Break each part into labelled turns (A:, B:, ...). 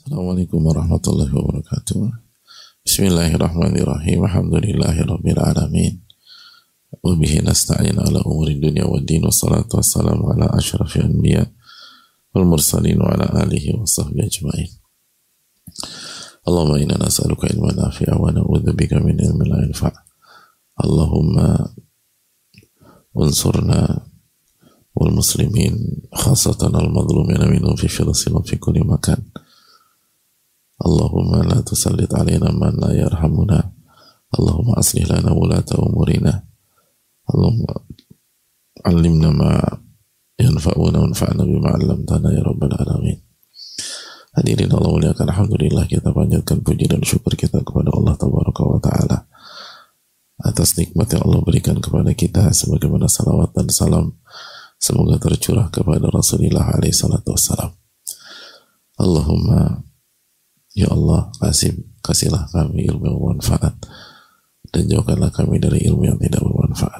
A: Assalamualaikum warahmatullahi wabarakatuh. Bismillahirrahmanirrahim. Alhamdulillahirabbil alamin. Wa bihi nasta'in ala umuri dunya waddin. Wassalatu wassalamu ala asyrafil anbiya wal mursalin wa ala alihi wa sahbihi ajma'in. Allahumma inna nas'aluka ilman nafi'a wa na'udzubika min ilmin la yanfa'. Allahumma unsurna wal muslimin khassatan al madhlumin minhum fi Filistin wa fi kulli makan. Allahumma la tusallit alaina man la yarhamuna. Allahumma aslih lana wulata umurina. Allahumma allimna ma yanfa'una wanfa'na bima 'allamtana ya rabbal alamin. Hadirin Allah muliakan, alhamdulillah kita panjatkan puji dan syukur kita kepada Allah tabaraka wa taala atas nikmat yang Allah berikan kepada kita, sebagaimana salawat dan salam semoga tercurah kepada Rasulullah alaihi salatu wassalam. Allahumma ya Allah, kasihlah kami ilmu yang bermanfaat dan jauhkanlah kami dari ilmu yang tidak bermanfaat.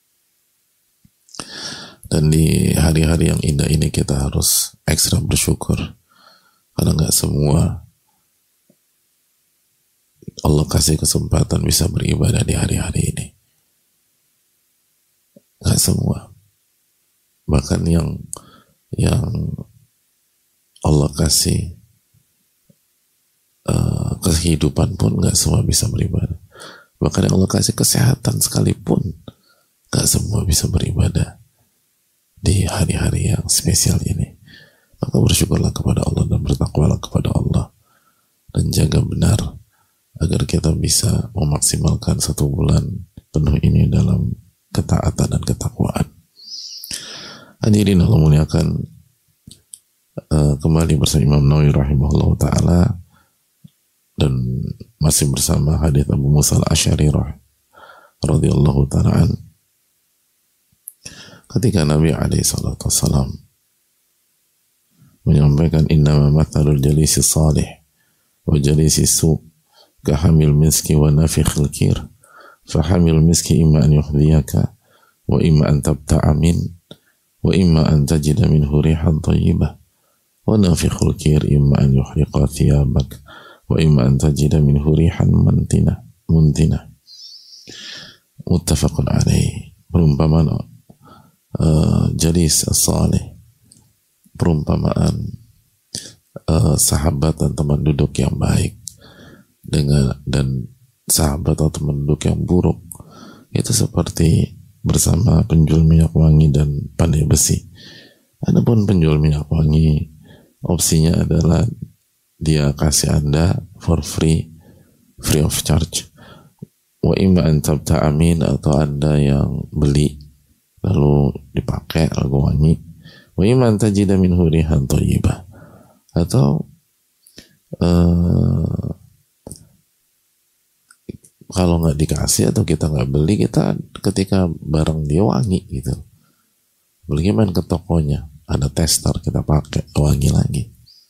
A: Dan di hari-hari yang indah ini kita harus ekstra bersyukur, karena nggak semua Allah kasih kesempatan bisa beribadah di hari-hari ini. Nggak semua. Bahkan yang Allah kasih kehidupan pun nggak semua bisa beribadah. Bahkan yang Allah kasih kesehatan sekalipun nggak semua bisa beribadah di hari-hari yang spesial ini. Maka bersyukurlah kepada Allah dan bertakwalah kepada Allah dan jaga benar agar kita bisa memaksimalkan 1 bulan penuh ini dalam ketaatan dan ketakwaan. Hadirin Allah muliakan, kembali bersama Imam Nawawi rahimahullah ta'ala dan masih bersama hadits Abu Musa al-Asy'ari radhiyallahu ta'ala an, ketika Nabi alaihi salatu wassalam menyampaikan innama mathalul jalisi salih wa jalisi su' kahamil miski wa nafikhil kir fahamil miski imma an yuhdiyaka wa imma an tabta'a min wa imma an tajida minhu rihan tayyibah wa nafikhul kir imma an yuhriqa thiyabak wa imma an tajida minhu rihan muntina. Muttafaqun alaih. Perumpamaan jalis as-salih, perumpamaan sahabat dan teman duduk yang baik dan sahabat atau teman duduk yang buruk itu seperti bersama penjual minyak wangi dan pandai besi. Adapun penjual minyak wangi, opsinya adalah dia kasih Anda for free of charge. Wa imma an tabta'a min, atau Anda yang beli lalu dipakai lalu wangi. Wa imma an tajida minhu rihan thayyibah, atau kalau nggak dikasih atau kita nggak beli, kita ketika barang dia wangi gitu, beli main ke tokonya, ada tester, kita pakai wangi lagi.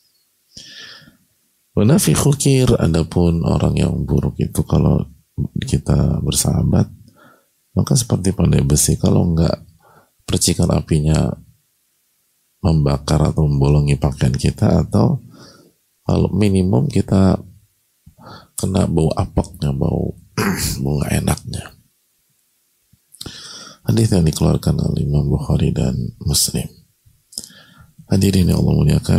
A: Wanafikhul kir, adapun orang yang buruk itu kalau kita bersahabat maka seperti pandai besi, kalau nggak percikan apinya membakar atau membolongi pakaian kita, atau kalau minimum kita kena bau apeknya, bau nggak enaknya. Hadis yang dikeluarkan oleh Imam Bukhari dan Muslim. Hadirin yang Allah muliakan,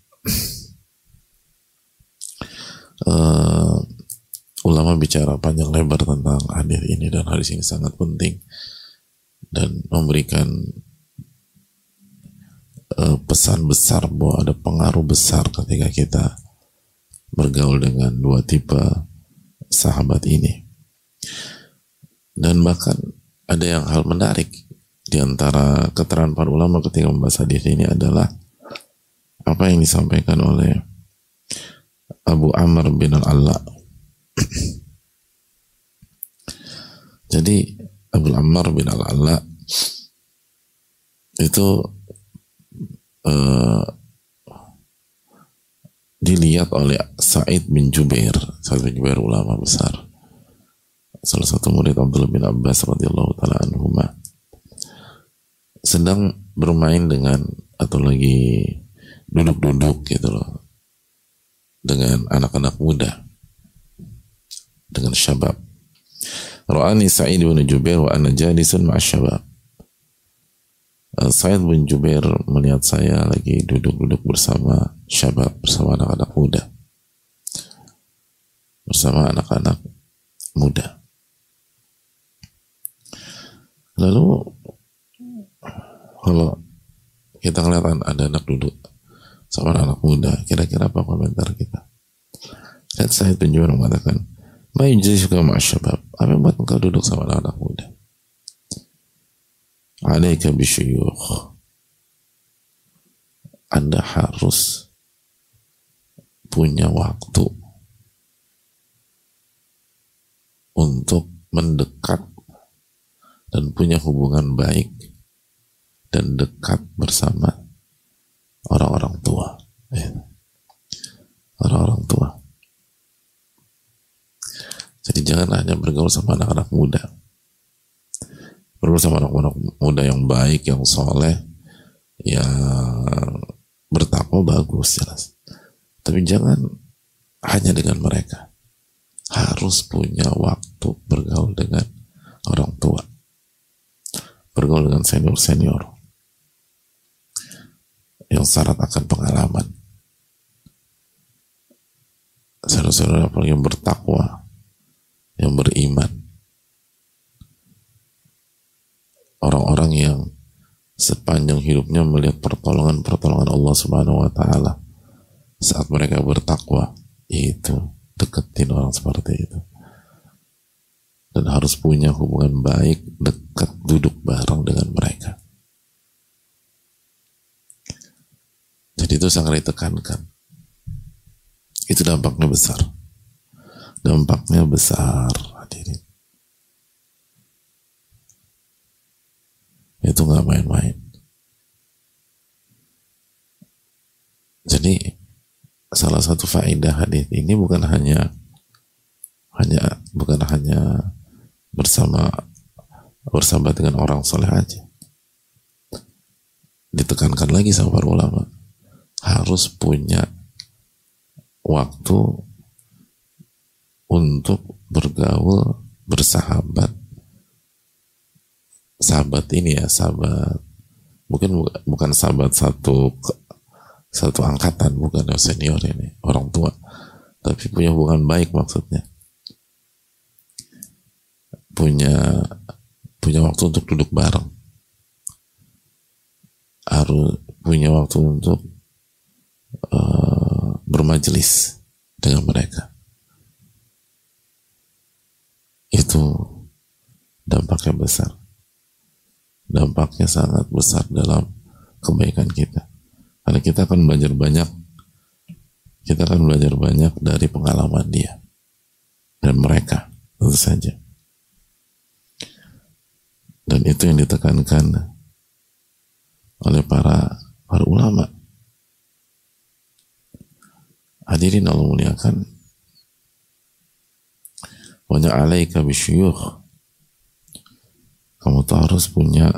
A: ulama bicara panjang lebar tentang hadis ini, dan hadis ini sangat penting dan memberikan pesan besar bahwa ada pengaruh besar ketika kita bergaul dengan dua tipe sahabat ini. Dan bahkan ada yang hal menarik di antara keterangan para ulama ketika membahas hadis ini adalah apa yang disampaikan oleh Abu Amr bin al-Alla. Jadi Abu Amr bin al-Alla itu dilihat oleh Sa'id bin Jubair. Sa'id bin Jubair ulama besar, salah satu murid Abdullah bin Abbas radhiyallahu ta'ala anhuma, sedang bermain dengan, atau lagi duduk-duduk gitu loh dengan anak-anak muda, dengan syabab. Ra'ani Sa'id bin Jubair wa ana jalisun ma'a syabab. Sa'id bin Jubair melihat saya lagi duduk-duduk bersama syabab, bersama anak-anak muda. Bersama anak-anak muda. Lalu kalau kita ngeliat ada anak duduk sama anak muda, kira-kira apa komentar kita? Lihat Sa'id bin Jubair mengatakan, "Ma yujlisuka ma'asyabab." Apa yang buat engkau duduk sama anak-anak muda? Alaika bisyuyukh. Anda harus punya waktu untuk mendekat dan punya hubungan baik dan dekat bersama orang-orang tua. Orang-orang tua. Jadi jangan hanya bergaul sama anak-anak muda. Bergaul sama anak-anak muda yang baik, yang soleh, yang bertakwa, bagus, jelas. Tapi jangan hanya dengan mereka. Harus punya waktu bergaul dengan orang tua. Bergaul dengan senior-senior yang syarat akan pengalaman. Senior-senior yang bertakwa, yang beriman, orang-orang yang sepanjang hidupnya melihat pertolongan Allah Subhanahu wa Ta'ala saat mereka bertakwa. Itu deketin orang seperti itu, dan harus punya hubungan baik, dekat, duduk bareng dengan mereka. Jadi itu sangat ditekankan. Itu dampaknya besar. Dampaknya besar, hadirin. Itu nggak main-main. Jadi salah satu faedah hadis ini bukan hanya bersahabat dengan orang soleh aja. Ditekankan lagi sama para ulama, harus punya waktu untuk bergaul, bersahabat. Sahabat ini ya, sahabat bukan sahabat satu angkatan, bukan senior ini, orang tua, tapi punya hubungan baik, maksudnya punya waktu untuk duduk bareng, harus punya waktu untuk bermajelis dengan mereka. Itu dampaknya besar. Dampaknya sangat besar dalam kebaikan kita. Karena kita akan belajar banyak dari pengalaman dia dan mereka, tentu saja. Dan itu yang ditekankan oleh para ulama. Hadirin Allah muliakan, wa alaika bisyuyukh. Kamu tuh harus punya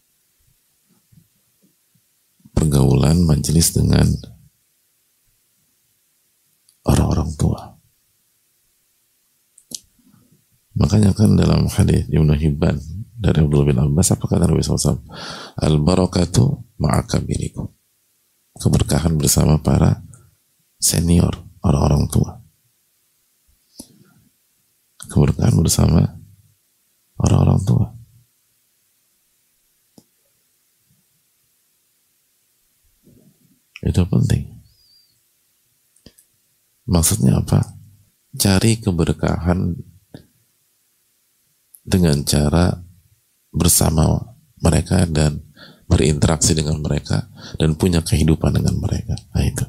A: pergaulan, majelis dengan orang-orang tua. Makanya kan dalam hadis Ibnu Hibban dari Abdullah bin Abbas, apa kata Nabi SAW? Al-barakatu ma'akabirikum. Keberkahan bersama para senior, orang-orang tua. Keberkahan bersama orang-orang tua. Itu penting. Maksudnya apa? Cari keberkahan dengan cara bersama mereka dan berinteraksi dengan mereka dan punya kehidupan dengan mereka. Nah itu.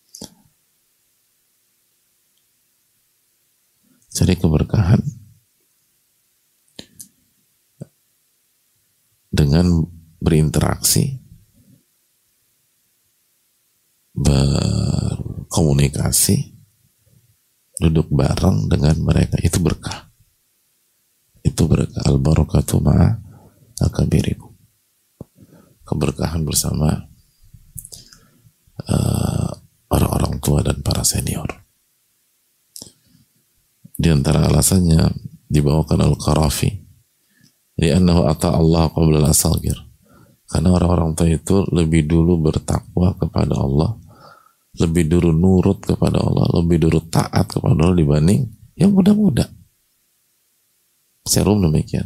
A: Cari keberkahan dengan berinteraksi, berkomunikasi, duduk bareng dengan mereka. Itu berkah. Itu berkah. Al-barakatu ma'a akabirikum. Keberkahan bersama orang-orang tua dan para senior. Di antara alasannya dibawakan Al-Qarafi, li'annahu ata Allah qabla al-asagir. Karena orang-orang tua itu lebih dulu bertakwa kepada Allah, lebih dulu nurut kepada Allah, lebih dulu taat kepada Allah dibanding yang muda-muda. Serum demikian.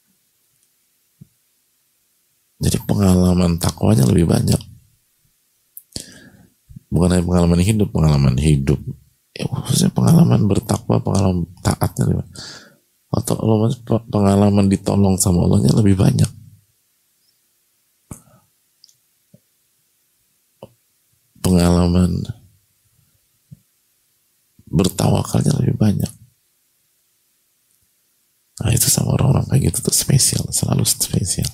A: Jadi pengalaman takwanya lebih banyak. Bukan hanya pengalaman hidup. Ya, khususnya pengalaman bertakwa, pengalaman taatnya lebih banyak. Atau pengalaman ditolong sama Allahnya lebih banyak. Pengalaman bertawakalnya lebih banyak. Nah itu sama orang-orang kayak gitu tuh spesial, selalu spesial.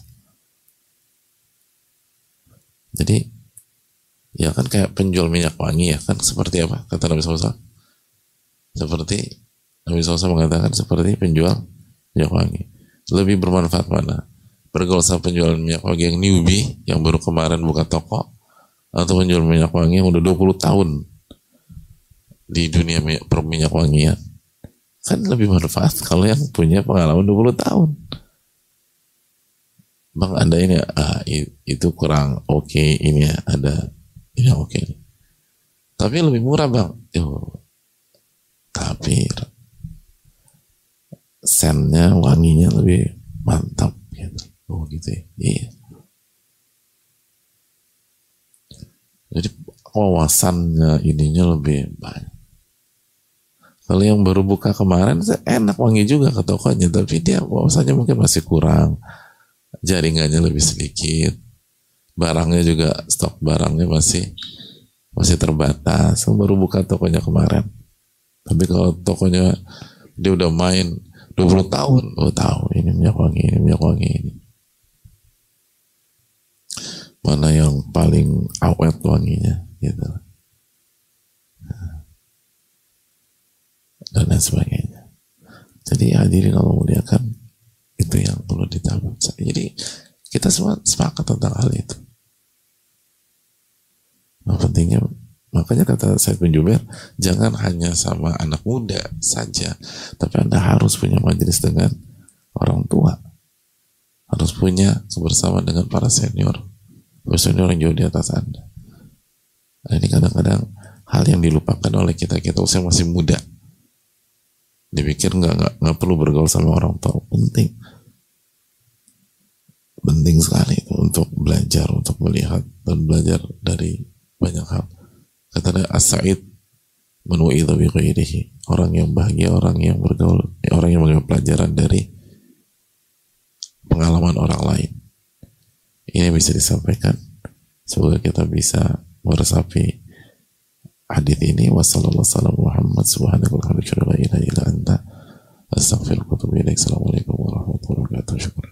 A: Jadi ya kan kayak penjual minyak wangi ya kan, seperti apa kata Nabi SAW? Seperti Nabi SAW mengatakan seperti penjual minyak wangi. Lebih bermanfaat mana? Bergaul sama penjual minyak wangi yang newbie, yang baru kemarin buka toko, atau penjual minyak wangi yang udah 20 tahun di dunia minyak wangian? Kan lebih bermanfaat kalau yang punya pengalaman 20 tahun. Bang, Anda ini itu kurang oke, ini ada ini oke. Tapi lebih murah, Bang. Tapi sennya, wanginya lebih mantap gitu. Oh gitu ya. Iya. Jadi wawasannya ininya lebih banyak. Kalau yang baru buka kemarin enak, wangi juga ke tokonya, tapi dia wawasannya mungkin masih kurang, jaringannya lebih sedikit, barangnya juga, stok barangnya masih terbatas. Baru buka tokonya kemarin. Tapi kalau tokonya dia udah main 20 tahun, tahu ini minyak wangi, ini minyak wangi ini. Mana yang paling awet wanginya gitu. Dan lain sebagainya. Jadi hadirin Allah muliakan, itu yang perlu ditambah. Jadi kita semua sepakat tentang hal itu. Nah, pentingnya, makanya kata Said bin Jubair, jangan hanya sama anak muda saja, tapi Anda harus punya majelis dengan orang tua, harus punya kebersamaan dengan para senior yang jauh di atas Anda. Nah, ini kadang-kadang hal yang dilupakan oleh kita usia masih muda. Dipikir nggak perlu bergaul sama orang tua. Penting sekali itu untuk belajar, untuk melihat dan belajar dari banyak hal. Kata As-Sa'id man wa'idha bi ghairihi, orang yang bahagia, orang yang bergaul, orang yang mengambil pelajaran dari pengalaman orang lain. Ini bisa disampaikan. Semoga kita bisa meresapi hadis ini. Wassallallahu ala Muhammad subhanahu wa ta'ala la ilaha illa anta astaghfiruka wa atubu ilaik. Assalamualaikum warahmatullahi wabarakatuh.